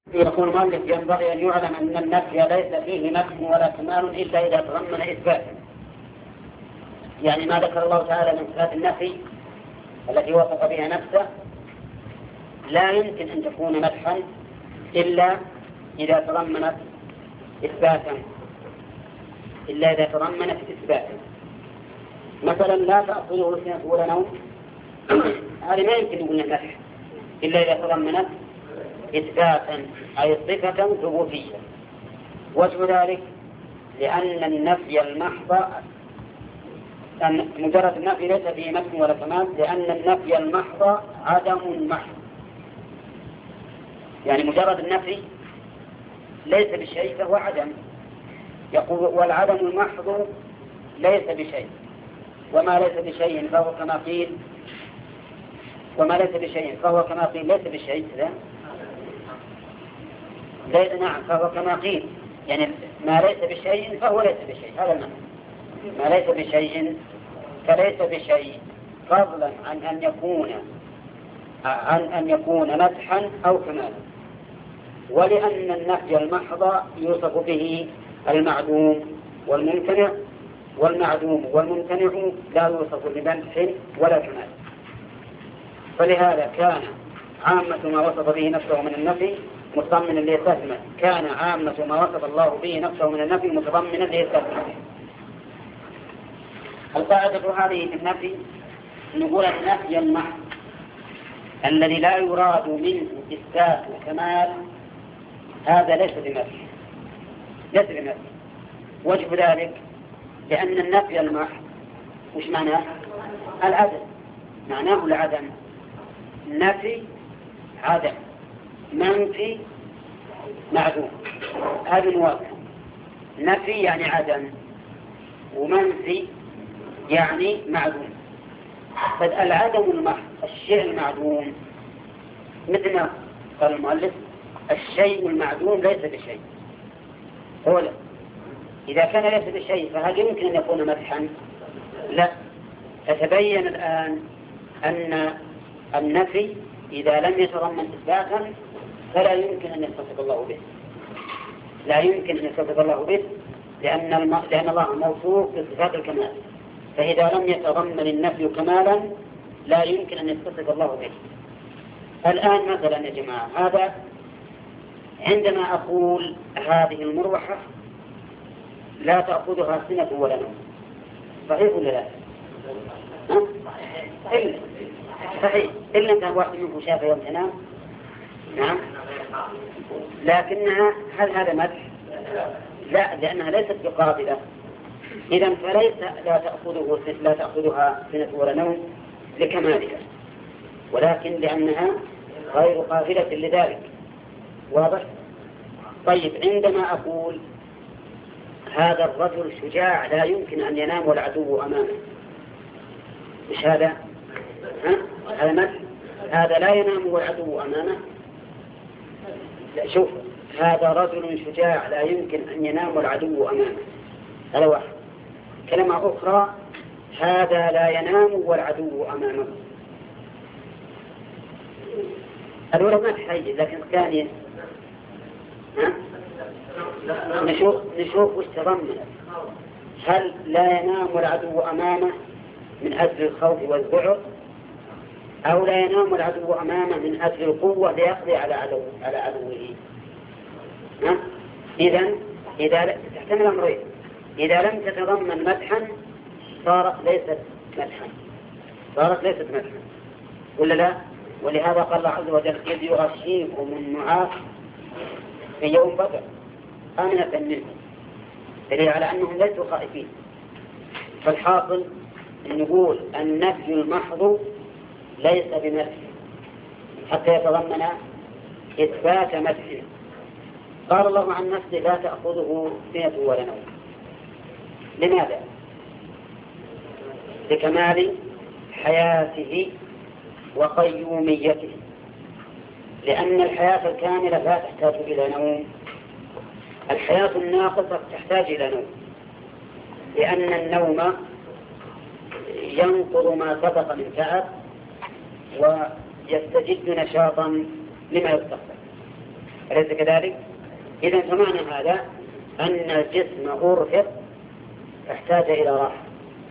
يقول المؤلف ينبغي أن يعلم أن النفي ليس فيه نفي ولا كمال إلا إذا تضمن إثباتا. يعني ما ذكر الله تعالى من صفات النفي التي وصف بها نفسه لا يمكن أن تكون مدحا إلا إذا تضمنت إثباتا، مثلا لا تأخذه سنة ولا نوم، هذا ما يمكن يقول مدح إلا إذا تضمنت إثباتا أي صفة ثبوتية. وجه ذلك لأن النفي المحض مجرد النفي ليس فيه نفي ولا كمال، لأن النفي المحض عدم محض. يعني مجرد النفي ليس بشيء فهو عدم. يقول والعدم المحض ليس بشيء، وما ليس بشيء فهو كما قيل، ليس بشيء. نعم، فهو كما قيل، يعني ما ليس بشيء فهو ليس بشيء، هذا المعنى. ما ليس بشيء فليس بشيء، فضلا عن أن يكون مدحا أو كمالا. ولأن النفي المحض يوصف به المعدوم والممتنع، والمعدوم والممتنع لا يوصف بمدح ولا كمال. فلهذا كان عامة ما وصف به نفسه من النفي متضمنا لإثبات، كان عامة ما وصف الله به نفسه من النفي متضمنا لإثبات. القاعدة هذه في النفي نقول النفي المحض الذي لا يراد منه إثبات الكمال هذا ليس بمدح. وجه ذلك لأن النفي المحض وش معناه؟ العدم، معناه العدم. نفي عدم، منفي معدوم، هذا واضح. نفي يعني عدم، ومنفي يعني معدوم. فالعدم المحض الشيء المعدوم، مثل ما قال المؤلف الشيء المعدوم ليس بشيء. هو إذا كان ليس بشيء فهل يمكن أن يكون مدحا؟ لا. فتبين الآن أن النفي إذا لم يتضمن إثباتا فلا يمكن أن يتصف الله به، لأن الله موصوف بصفات الكمال. فإذا لم يتضمن النفي كمالا لا يمكن أن يتصف الله به. الآن مثلا يا جماعة، هذا عندما أقول هذه المروحة لا تأخذها سنة ولا نوم، صحيح ولا لا؟ صحيح، إلا أنت واحد منكم شافه يوم تنام. نعم، لكنها هل هذا مدح؟ لا، لأنها ليست بقابلة. إذن فليس لا تأخذها سنة ولا نوم لكمالها، ولكن لأنها غير قابلة لذلك. واضح؟ طيب، عندما أقول هذا الرجل شجاع لا يمكن أن ينام والعدو أمامه، إيش هذا؟ هذا مدح. هذا لا ينام والعدو أمامه. لا، شوف، هذا رجل شجاع لا يمكن أن ينام والعدو أمامه، هذا واحد. كلمة أخرى، هذا لا ينام والعدو أمامه. الأولى ما تحيز، لكن الثانية نشوف وش تضمن. هل لا ينام والعدو أمامه من أجل الخوف والذعر، أو لا ينام العدو أمامه من أجل القوة ليقضي على عدوه؟ إذا تحتمل أمرين. إذا لم تتضمن مدحا صارت ليست مدحا ولا لا؟ ولهذا قال الله عز وجل إذ يغشيكم النعاس في يوم بدر آمنة منه، دليل على أنهم ليسوا خائفين. فالحاصل نقول النفي المحض ليس بمدح حتى يتضمن إثبات مدح. قال الله عن نفسه لا تأخذه سنة ولا نوم. لماذا؟ لكمال حياته وقيوميته، لأن الحياة الكاملة لا تحتاج إلى نوم. الحياة الناقصة تحتاج إلى نوم، لأن النوم ينقض ما سبق من تعب ويستجد نشاطا لما يستقبل. أليس كذلك؟ إذن فمعنى هذا أن الجسم أرهق احتاج إلى راحة،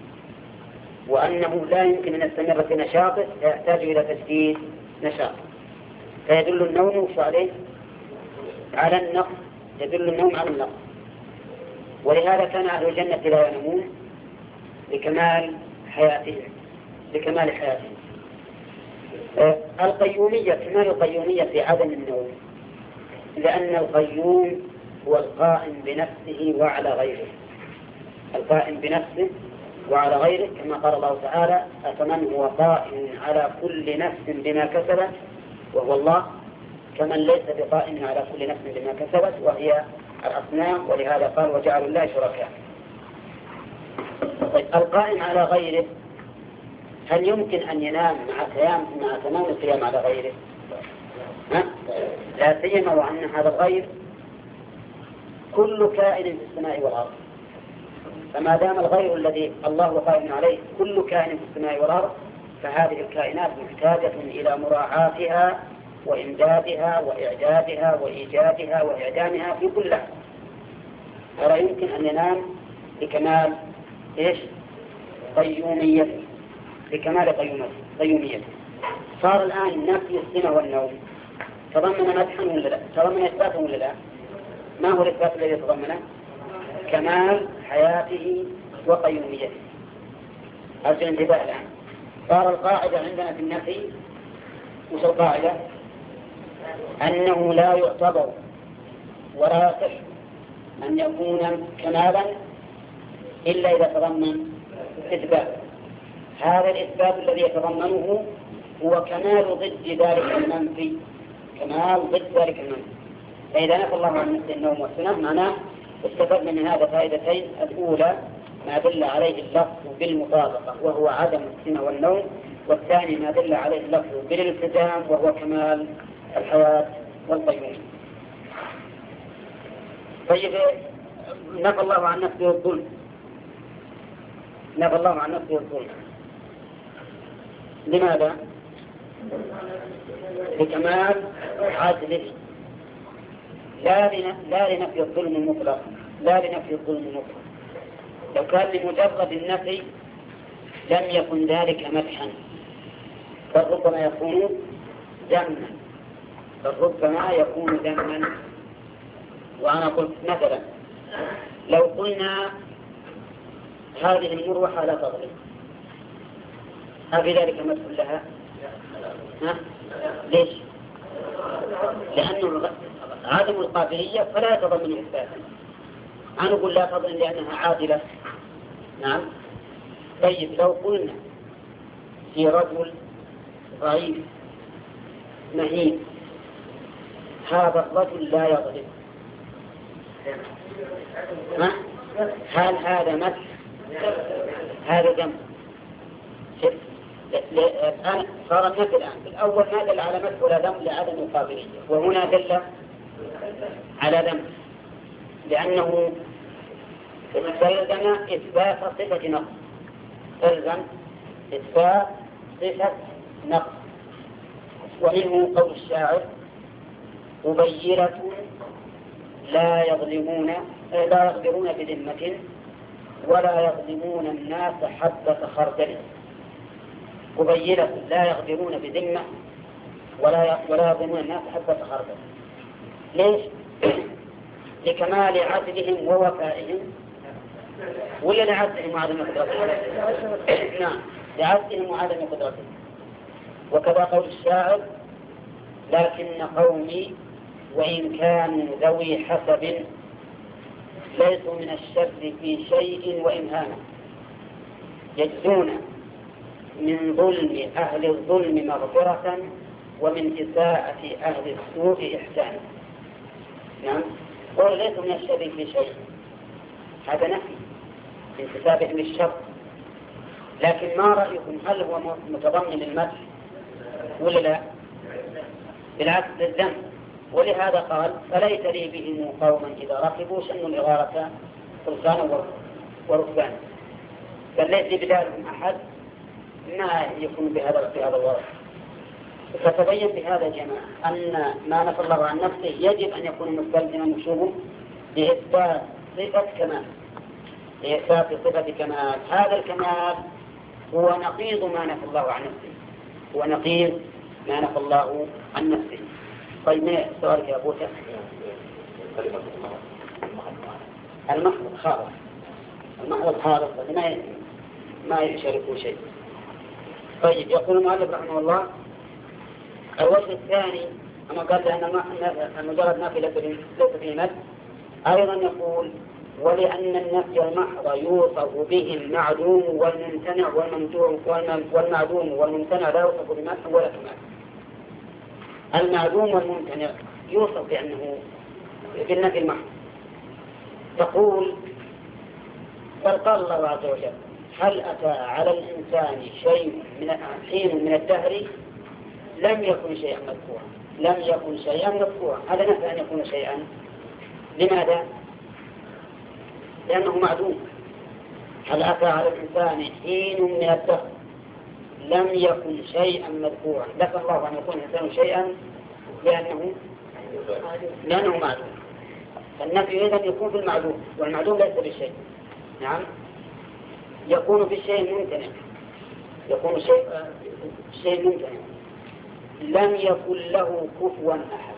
وأنه لا يمكن أن يستمر في نشاطه فيحتاج إلى تجديد نشاط. فيدل النوم عليه على النقص، يدل النوم على النقص. ولهذا كان أهل الجنة لا ينامون لكمال حياتهم. القيومية، كمال القيومية في عدم النوم، لأن القيوم هو القائم بنفسه وعلى غيره، القائم بنفسه وعلى غيره، كما قال الله تعالى: أفمن هو قائم على كل نفس بما كسبت وهو الله، كمن ليس بقائم على كل نفس بما كسبت وهي الأصنام. ولهذا قال: وجعلوا الله شركاء. طيب، القائم على غيره هل يمكن أن ينام مع تمام القيام على غيره؟ لا سيما وأن هذا الغير كل كائن في السماء والأرض، فما دام الغير الذي الله قائم عليه كل كائن في السماء والأرض، فهذه الكائنات محتاجة إلى مراعاتها وإمدادها وإعدادها وإيجادها وإعدامها في كل لحظة. ولا يمكن أن ينام بكمال قيوميته، بكمال قيوميته. صار الآن نفي السنة والنوم تضمن مدحا ولا لا؟ تضمن إثباتا ولا لا؟ ما هو الإثبات الذي تضمنه؟ كمال حياته وقيوميته. أرجو الانتباه الآن. صار القاعدة عندنا في النفي، وش القاعدة؟ أنه لا يعتبر ولا يصح أن يكون كمالا إلا إذا تضمن إثبات. هذا الإثبات الذي يتضمنه هو كمال ضد ذلك المنفي، كمال ضد ذلك المنفي. فإذا نفى الله عن نفسه النوم والسنة معناه استفدنا من هذا فائدتين: الأولى ما دل عليه اللفظ بالمطابقة وهو عدم السنة والنوم، والثاني ما دل عليه اللفظ بالالتزام وهو كمال الحياة والقيوم. طيب، نفى الله عن نفسه الظلم، نفى الله عن نفسه الظلم لماذا؟ لكمال عدله، لا لنفي الظلم المطلق، لا لنفي الظلم المطلق. لو كان لمجرد النفي لم يكن ذلك مدحا، بل ربما يكون ذما، بل ربما يكون ذما. وأنا قلت مثلا لو قلنا هذه المروحة لا تظلم، أفي ذلك مدح لها؟ ليش؟ لأنه عدم القابلية فلا يتضمن إثباتا. أنا أقول لا تظلم لأنها عادلة. نعم. طيب، لو قلنا في رجل ضعيف مهين هذا الرجل لا يظلم، هل هذا مدح؟ هذا ذم. الآن صار النفي الآن في الأول ما دل على مدح ولا ذم لعدم القابلية، وهنا دل على ذم لأنه استلزم إثبات صفة نقص، استلزم إثبات صفة نقص. ومنه قول الشاعر: قبيلة لا يغدرون بذمة ولا يظلمون الناس حبة خردل. قبيلة لا يغدرون بذمة ولا يظلمون الناس حبة خردل. ليش؟ لكمال عدلهم ووفائهم، ولا لعدلهم وعدم قدرتهم؟ نعم، لعدلهم وعدم قدرتهم. وكذا قول الشاعر: لكن قومي وإن كانوا ذوي حسب ليسوا من الشر في شيء وإن هانوا، يجزون من ظلم أهل الظلم مغفرة ومن إساءة أهل السوء إحسانا. نعم، قول ليسوا من الشر في شيء، هذا نفي انتسابهم للشر. لكن ما رأيكم، هل هو متضمن المدح ولا لا؟ بالعكس للذنب. ولهذا قال: فليس لي بهم قوما إذا ركبوا شنوا الإغارة فرسانا وركبانا. بل ليس لي بدالهم أحد ما يكون بهذا الوضع. فتبين بهذا يا جماعة أن ما نفى الله عن نفسه يجب أن يكون مستلزما وشوبه لإثبات صفة كمال، لإثبات صفة كمال. هذا الكمال هو نقيض ما نفى الله عن نفسه، هو نقيض ما نفى الله عن نفسه. طيب ما سؤالك يا أبو بكر؟ المحض خالص، المحض خالص ما يشاركه شيء. طيب يقول المؤلف رحمه الله: الوجه الثاني أما قال أن مجرد نفي ليس فيه مد، أيضا يقول: ولأن النفي المحض يوصف به المعدوم والممتنع والمعدوم والممتنع لا يوصف بمدح ولا كمال. المعدوم والممتنع يوصف بأنه بالنفي المحض. تقول: بل قال الله عز وجل: هل أتى على الإنسان حين من الدهر لم يكن شيئا مذكورا. لم يكن شيئا مذكورا، هذا نفي أن يكون شيئا. لماذا؟ لأنه معدوم. هل أتى على الإنسان حين من الدهر لم يكن شيئا مذكورا، نفى الله أن يكون الإنسان شيئا لأنه معدوم. فالنفي إذن يكون في المعدوم، والمعدوم ليس بالشيء. نعم، يكون بالشيء الممتنع، يكون شيء ممتنع لم يكن له كفوا أحد.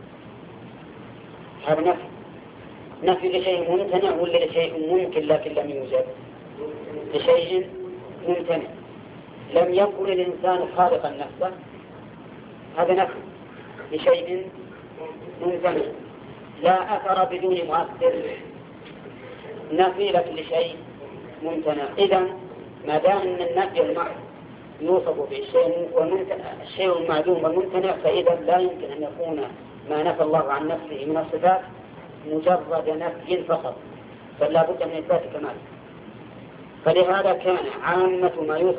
هذا نفي لشيء ممتنع ولا لشيء ممكن لكن لم يوجد؟ لشيء ممتنع. لم يكن الإنسان خالقا نفسه، هذا نفي لشيء ممتنع. لا أثر بدون مؤثر، نفي لك لشيء ممتنع. إذن ما دام أن النفي المحض يوصف بالشيء المعدوم والممتنع، فإذا لا يمكن أن يكون ما نفى الله عن نفسه من الصفات مجرد نفي فقط، بل لا بد من إثبات كمال. فلهذا كان عامة ما يوصف